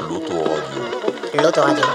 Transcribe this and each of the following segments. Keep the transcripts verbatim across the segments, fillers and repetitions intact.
L'autoradio.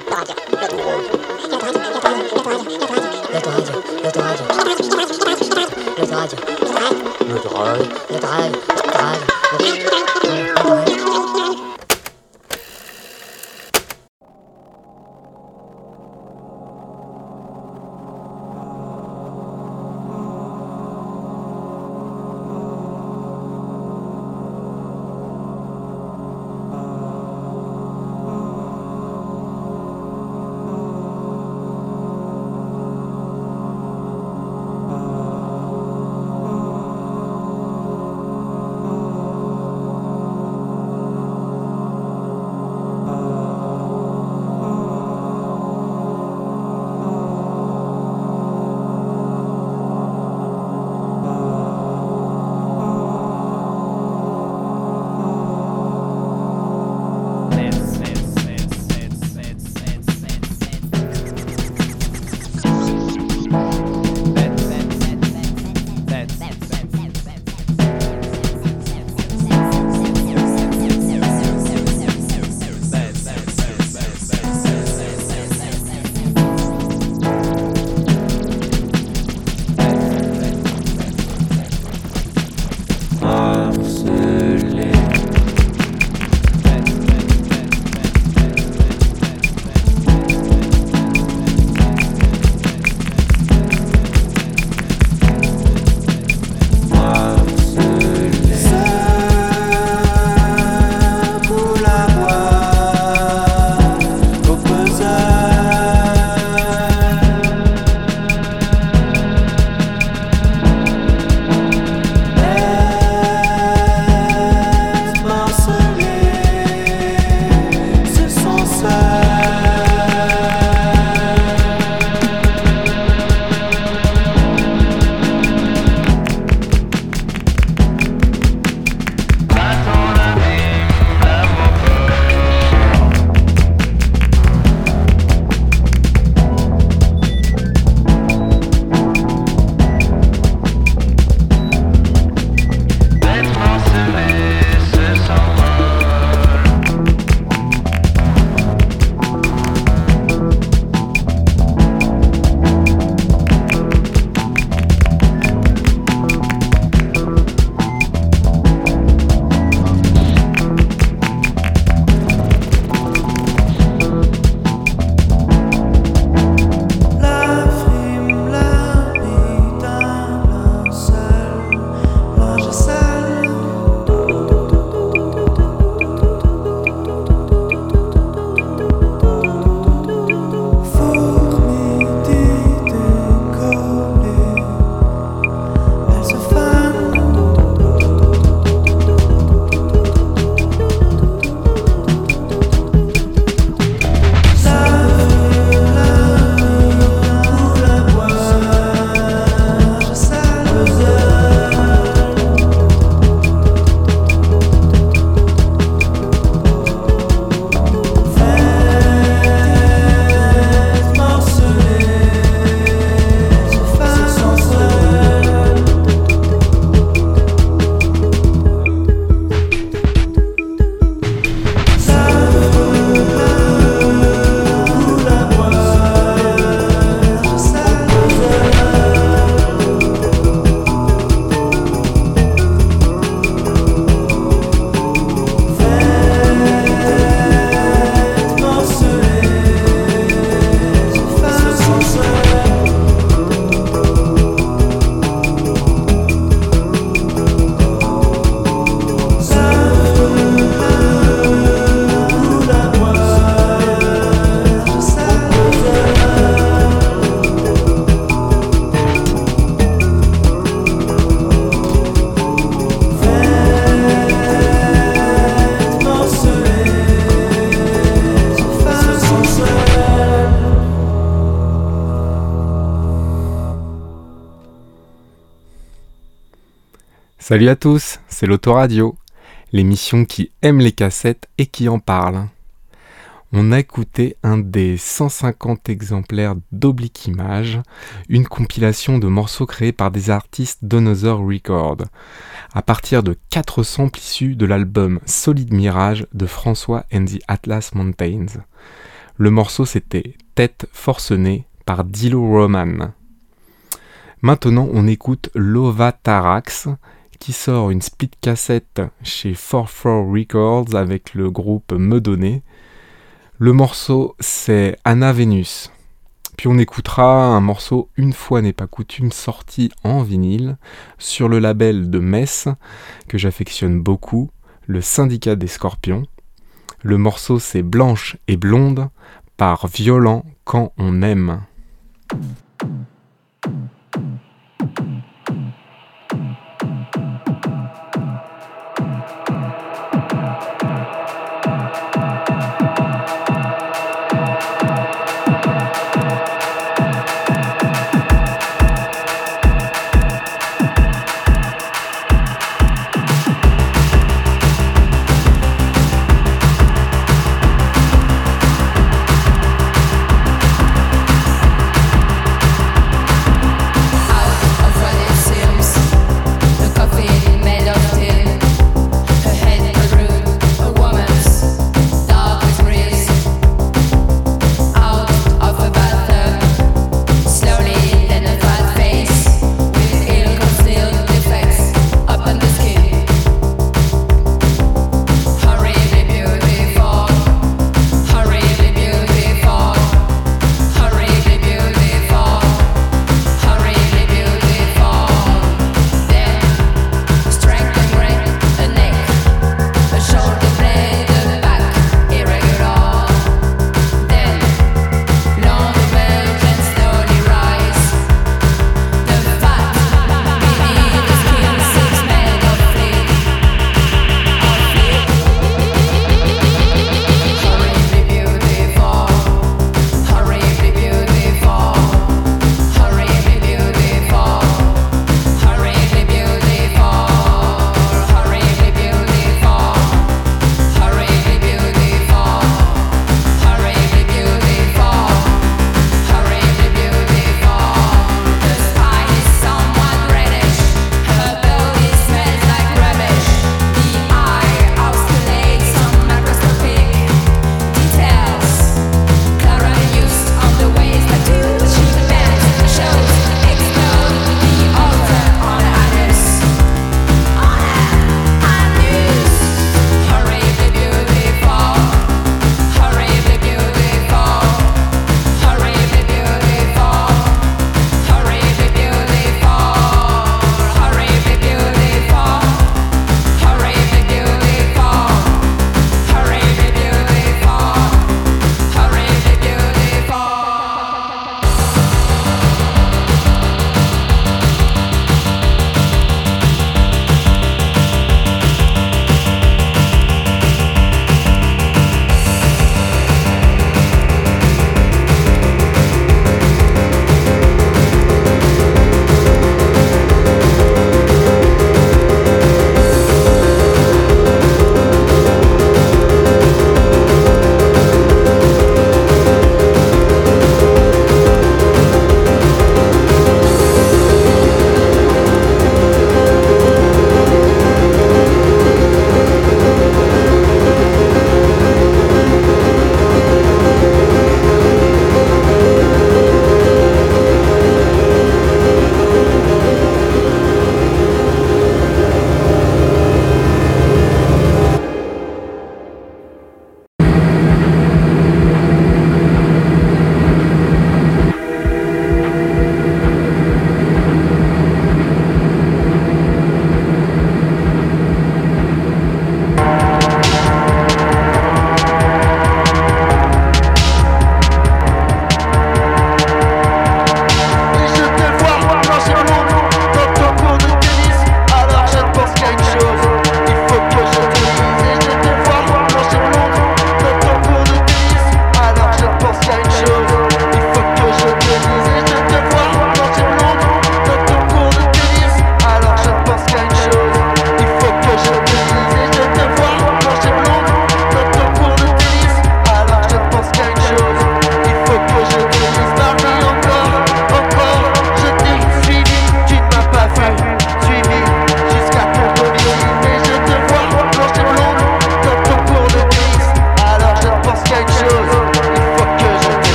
Salut à tous, c'est l'Autoradio, l'émission qui aime les cassettes et qui en parle. On a écouté un des cent cinquante exemplaires d'Oblique Image, une compilation de morceaux créés par des artistes d'Another Record, à partir de quatre samples issus de l'album Solid Mirage de François and the Atlas Mountains. Le morceau c'était Tête forcenée par Dilo Roman. Maintenant on écoute Lovatarax qui sort une split cassette chez four four Records avec le groupe Medonné. Le morceau c'est Anna Venus. Puis on écoutera un morceau Une fois n'est pas coutume sorti en vinyle sur le label de Metz que j'affectionne beaucoup, le Syndicat des Scorpions. Le morceau c'est Blanche et blonde par Violent quand on aime.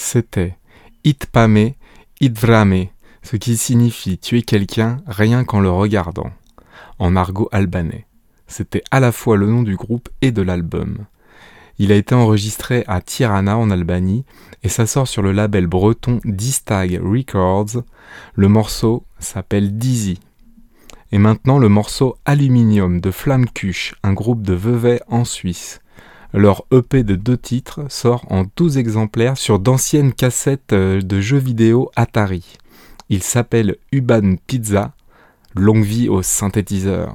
C'était Itpame, Itvrame, ce qui signifie tuer quelqu'un rien qu'en le regardant, en argot albanais. C'était à la fois le nom du groupe et de l'album. Il a été enregistré à Tirana en Albanie et ça sort sur le label breton Distag Records. Le morceau s'appelle Dizzy. Et maintenant le morceau Aluminium de Flammkuch, un groupe de Vevey en Suisse. Leur E P de deux titres sort en douze exemplaires sur d'anciennes cassettes de jeux vidéo Atari. Il s'appelle Uban Pizza, longue vie au synthétiseur.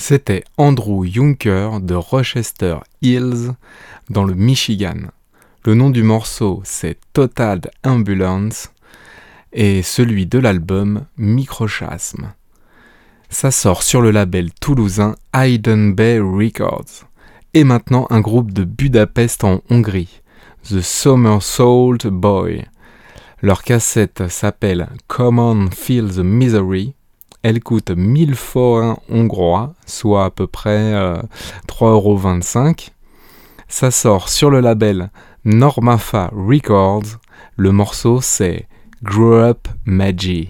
C'était Andrew Junker de Rochester Hills dans le Michigan. Le nom du morceau c'est Total Ambulance et celui de l'album Microchasme. Ça sort sur le label toulousain Hidden Bay Records. Et maintenant un groupe de Budapest en Hongrie, The Somersault Boy. Leur cassette s'appelle Come On Feel the Misery. Elle coûte mille forints hongrois, soit à peu près euh, trois euros vingt-cinq. Ça sort sur le label Normafa Records. Le morceau c'est Grow Up Magi.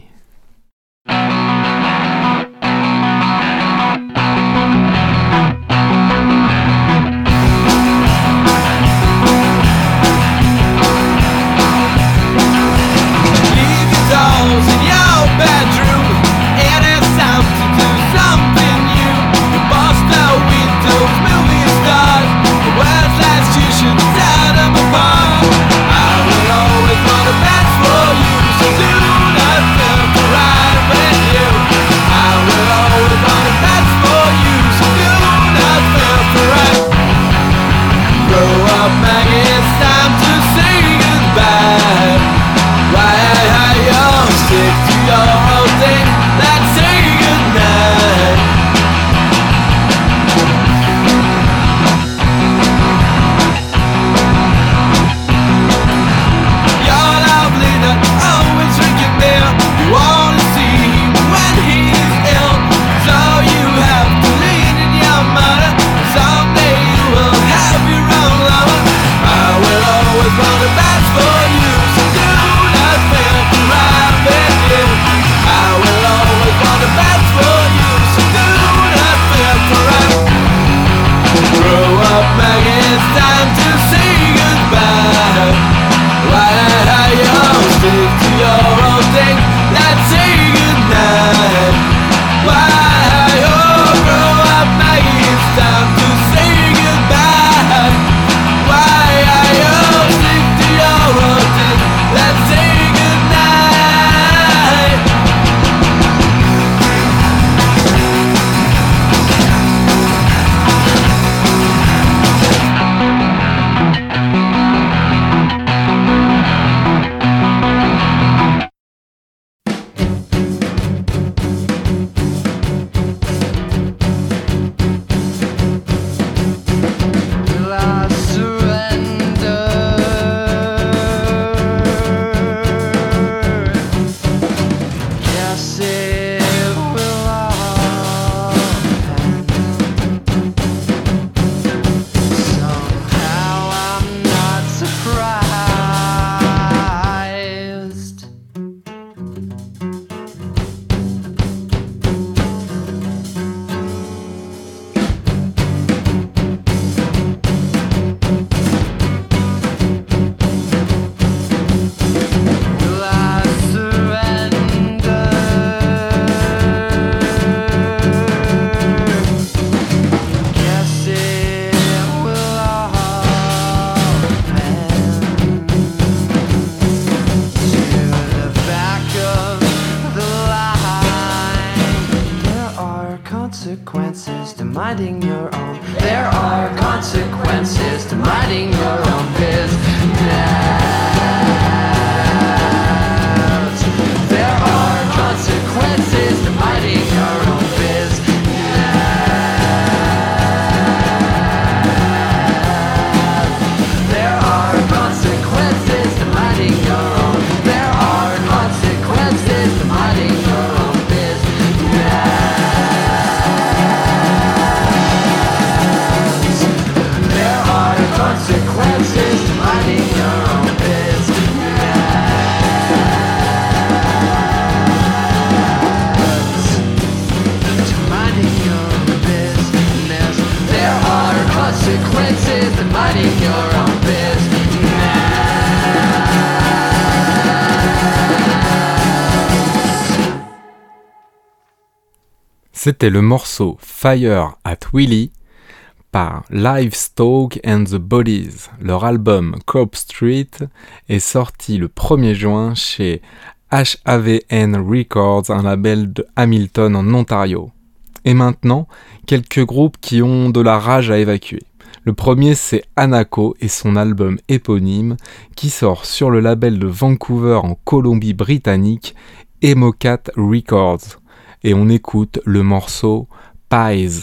consequences to minding your own. There are consequences to minding your own business. There are consequences to minding your own business. There are consequences to minding your own. There are consequences to minding your own business. There are consequences to minding your own business. To minding your own business. There are consequences to minding your own business. C'était le morceau Fire at Willy par Livestock and the Bodies. Leur album Cope Street est sorti le premier juin chez H A V N Records, un label de Hamilton en Ontario. Et maintenant, quelques groupes qui ont de la rage à évacuer. Le premier, c'est Anako et son album éponyme qui sort sur le label de Vancouver en Colombie-Britannique, Emocat Records. Et on écoute le morceau Pies.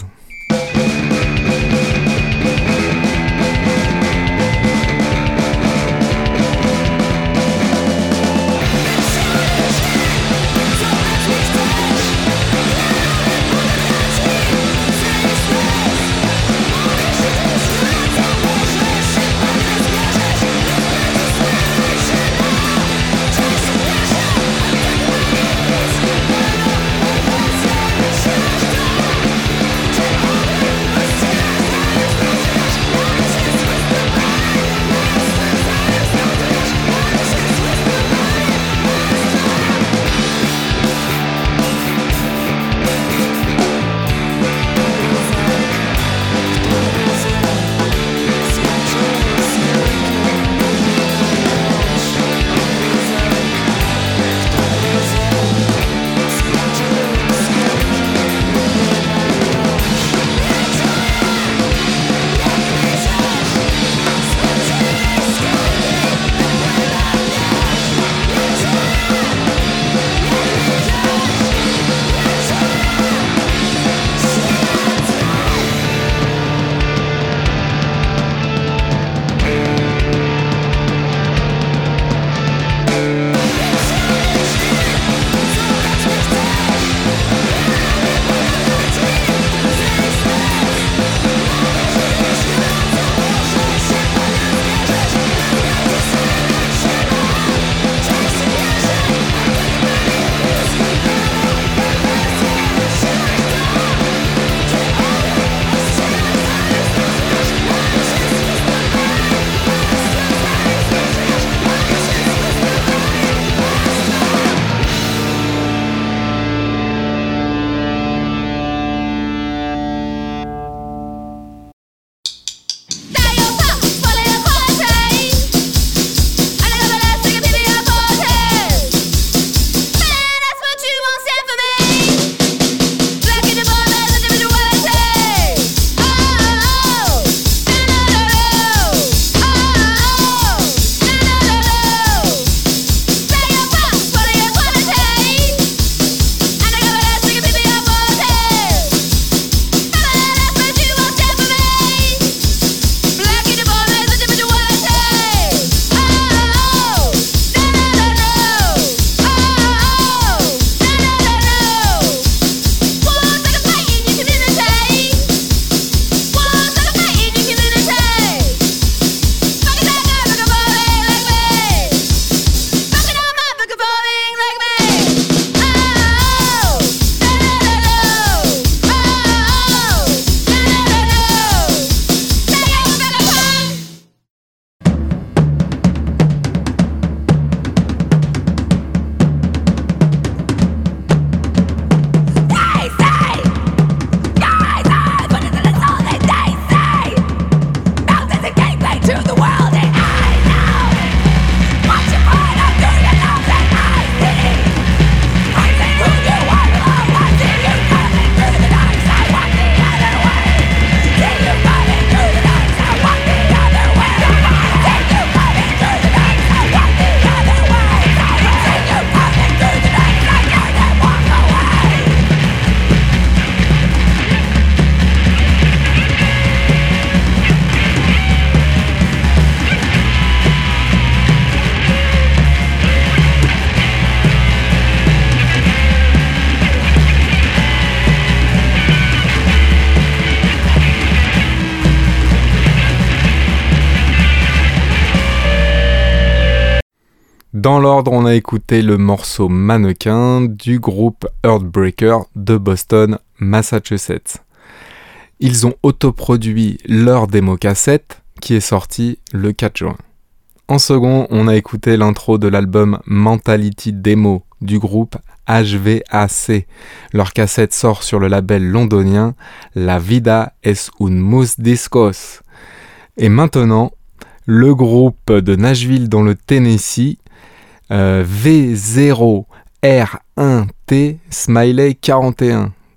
Dans l'ordre, on a écouté le morceau Mannequin du groupe Heartbreaker de Boston, Massachusetts. Ils ont autoproduit leur démo cassette qui est sortie le quatre juin. En second, on a écouté l'intro de l'album Mentality Demo du groupe H V A C. Leur cassette sort sur le label londonien La Vida es un Mus Discos. Et maintenant, le groupe de Nashville dans le Tennessee, euh, V zéro R un T Smiley quarante et un,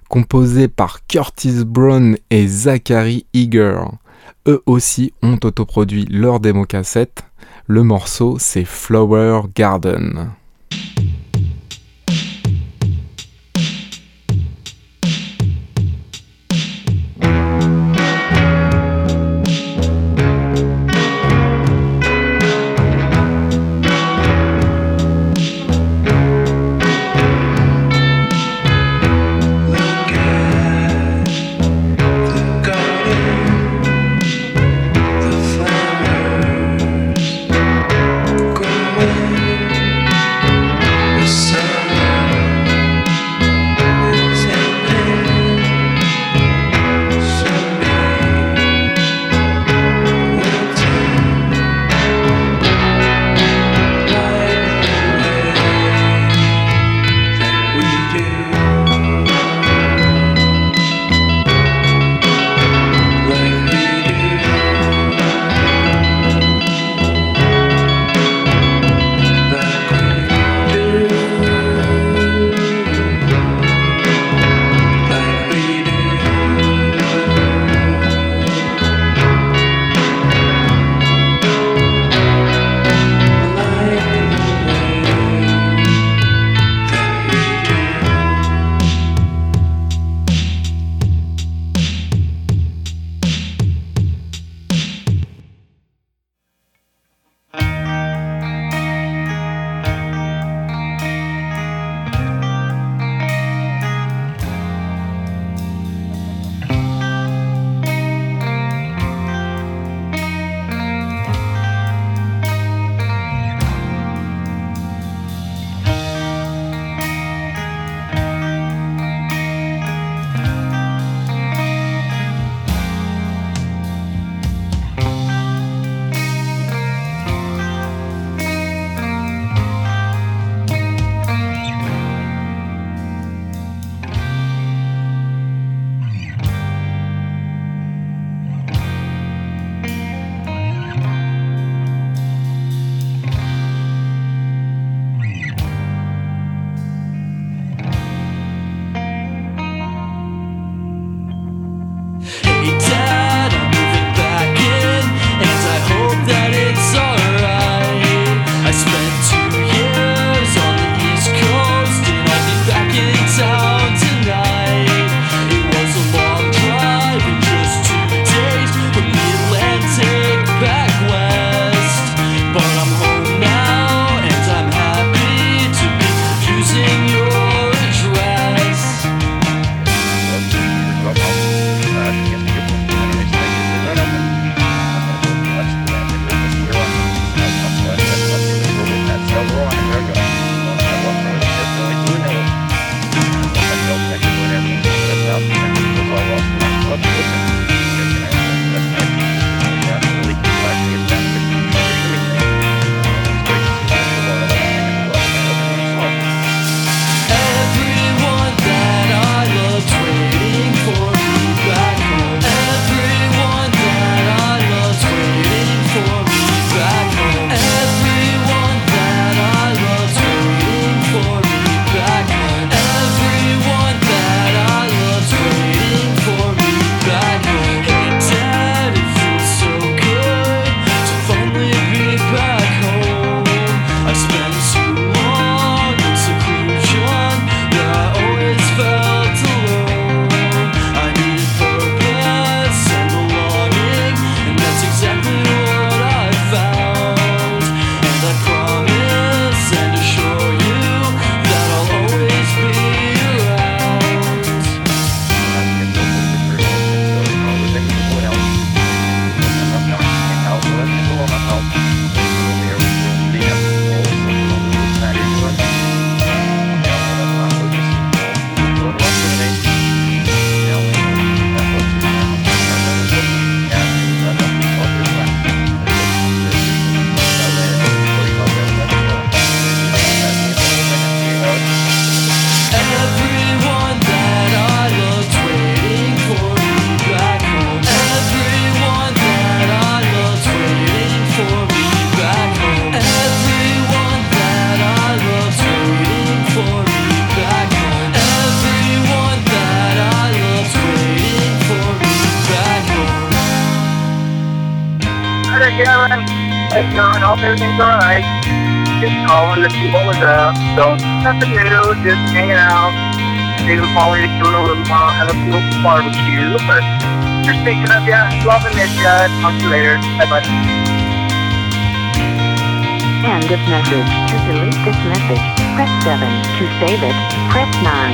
composé par Curtis Brown et Zachary Eager. Eux aussi ont autoproduit leur démo-cassette. Le morceau, c'est Flower Garden. The flowers growing Karen. Hey, John, hope everything's alright. Just calling to see what was up. So, nothing new, just hanging out. Maybe probably doing a little while, have a little barbecue. But just thinking of ya, loving it, ya. Talk to you later. Bye-bye. End of message. To delete this message, press seven. To save it, press nine.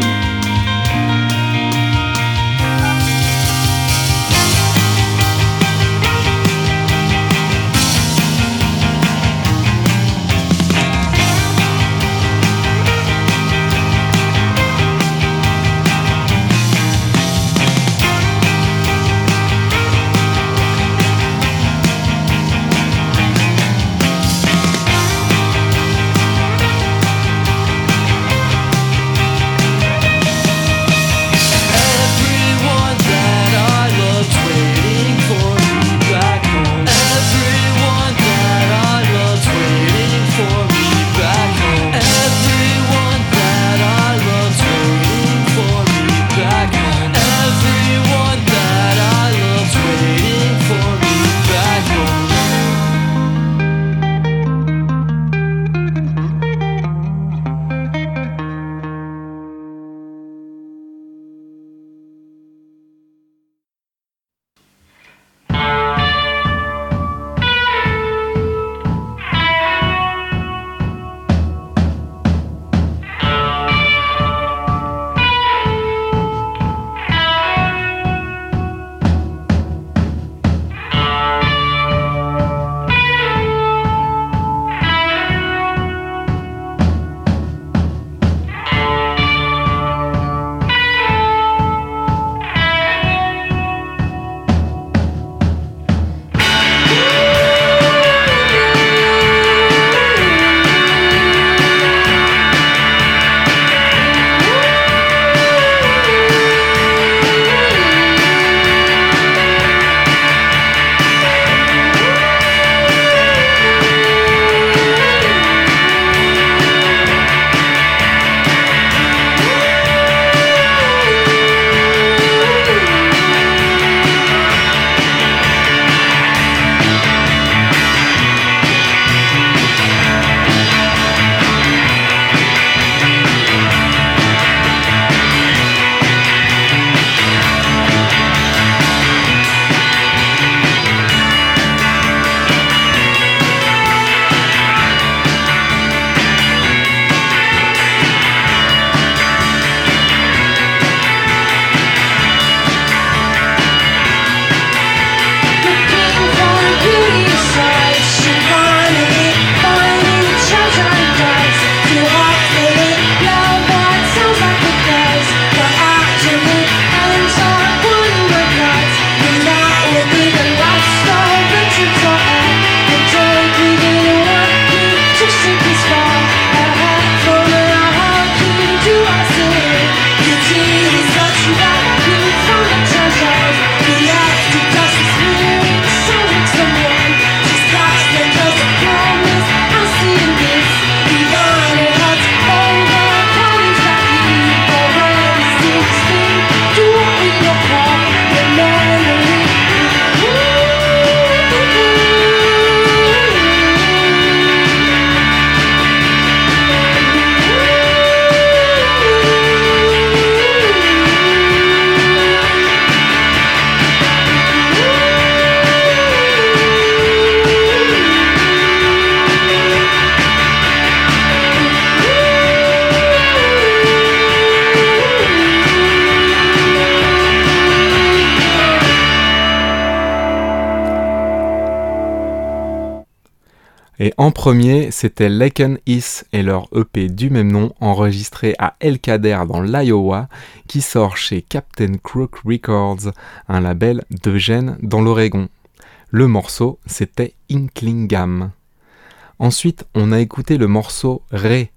Et en premier, c'était Laken Heath et leur E P du même nom, enregistré à El Cader dans l'Iowa, qui sort chez Captain Crook Records, un label d'Eugene dans l'Oregon. Le morceau, c'était Inklingham. Ensuite, on a écouté le morceau Ray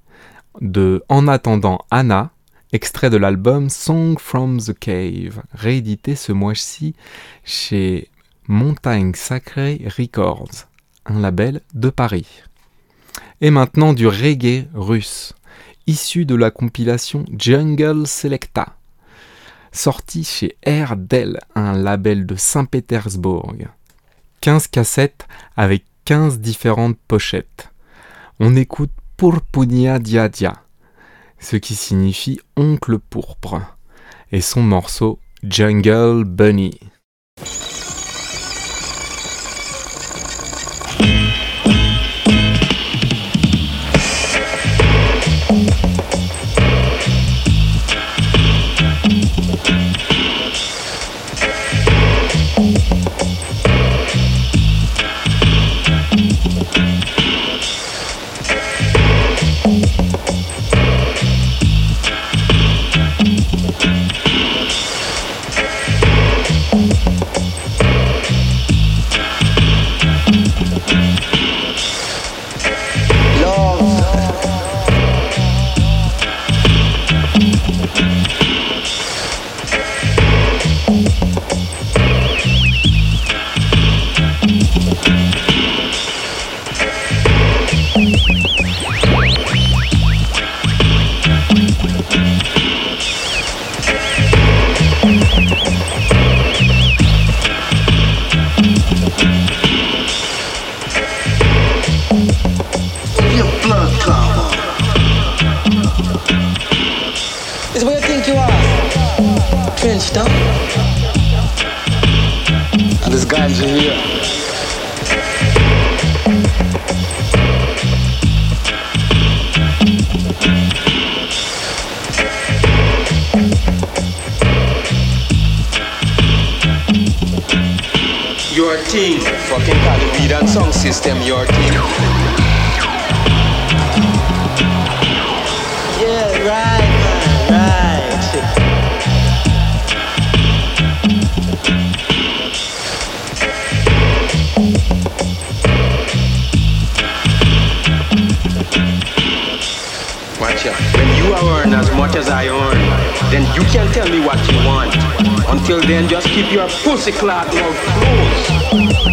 de En attendant Anna, extrait de l'album Song from the Cave, réédité ce mois-ci chez Montagne Sacrée Records, un label de Paris. Et maintenant du reggae russe, issu de la compilation Jungle Selecta, sorti chez Erdel, un label de Saint-Pétersbourg. quinze cassettes avec quinze différentes pochettes. On écoute Purpunia Dia Dia, ce qui signifie oncle pourpre, et son morceau Jungle Bunny. Your thing, fucking call the weed and sound system, your thing. Yeah, right, man, right. Watch out. When you are earn as much as I earn, then you can tell me what you want. Until then, just keep your pussy clot mouth closed.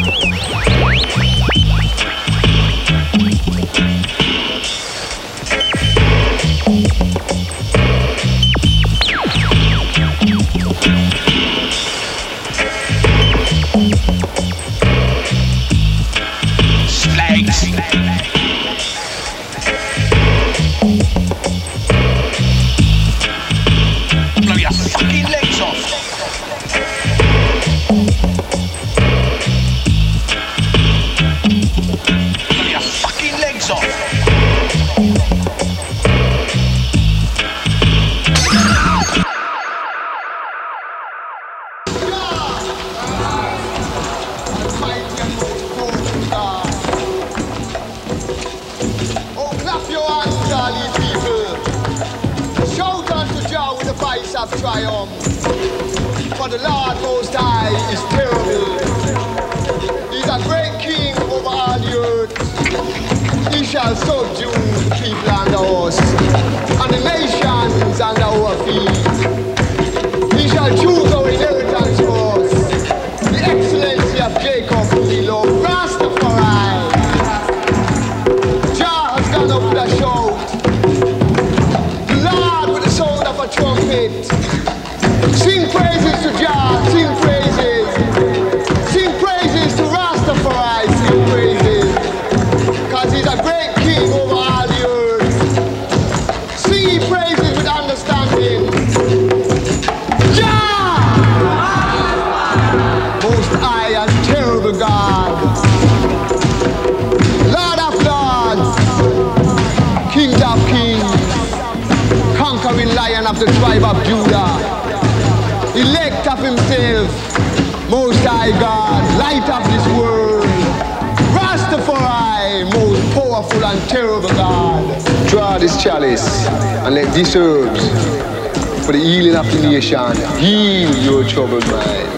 Of the tribe of Judah, elect of himself, most high God, light of this world, Rastafari, most powerful and terrible God. Draw this chalice and let these herbs, for the healing of the nation, heal your troubled mind.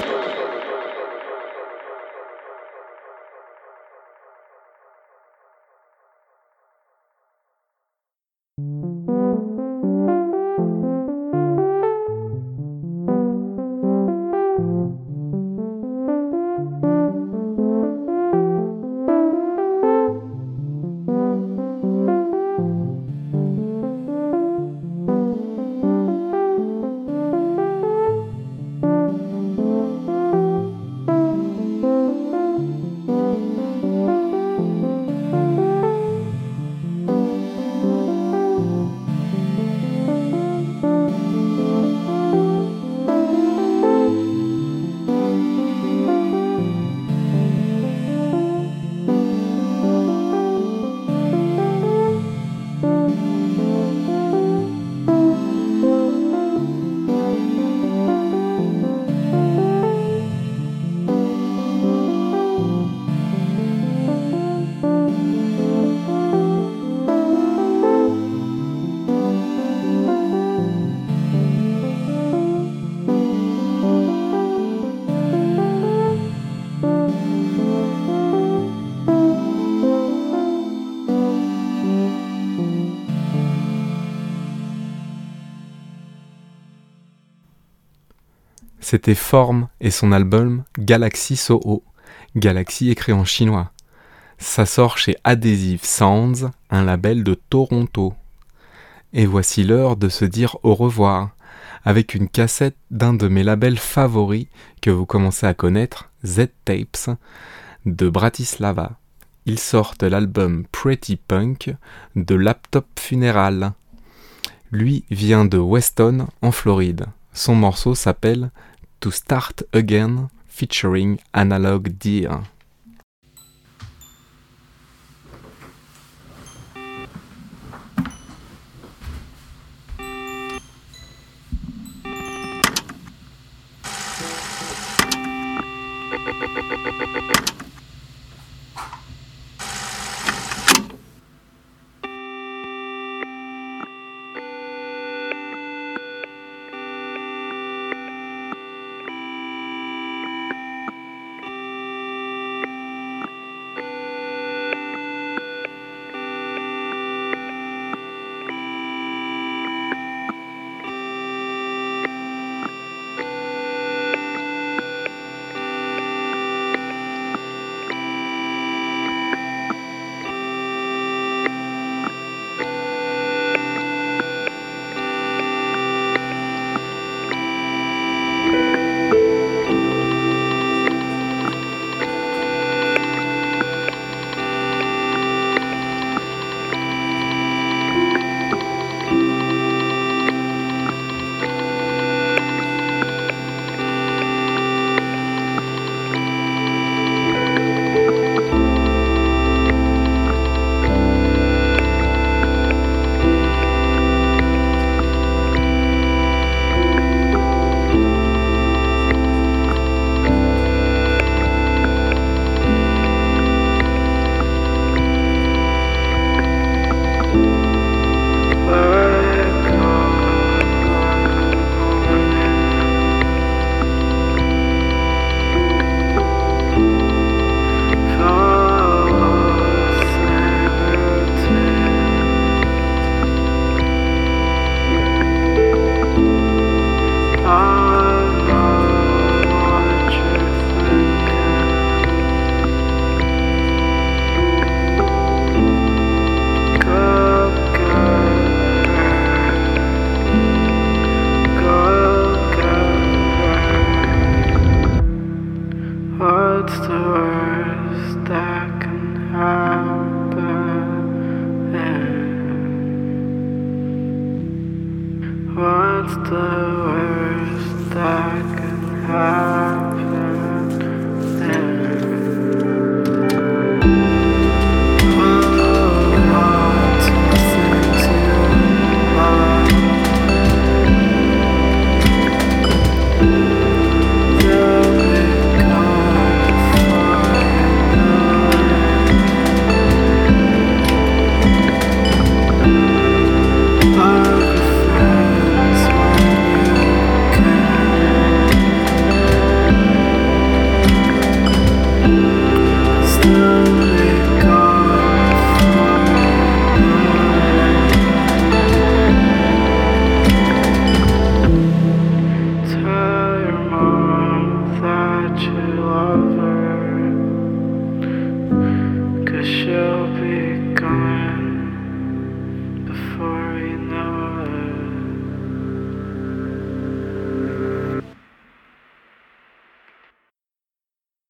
C'était Form et son album Galaxy Soho. Galaxy écrit en chinois. Ça sort chez Adhesive Sounds, un label de Toronto. Et voici l'heure de se dire au revoir, avec une cassette d'un de mes labels favoris que vous commencez à connaître, Z-Tapes, de Bratislava. Ils sortent l'album Pretty Punk de Laptop Funeral. Lui vient de Weston, en Floride. Son morceau s'appelle To Start Again, featuring Analog Deer. What's the worst that can happen?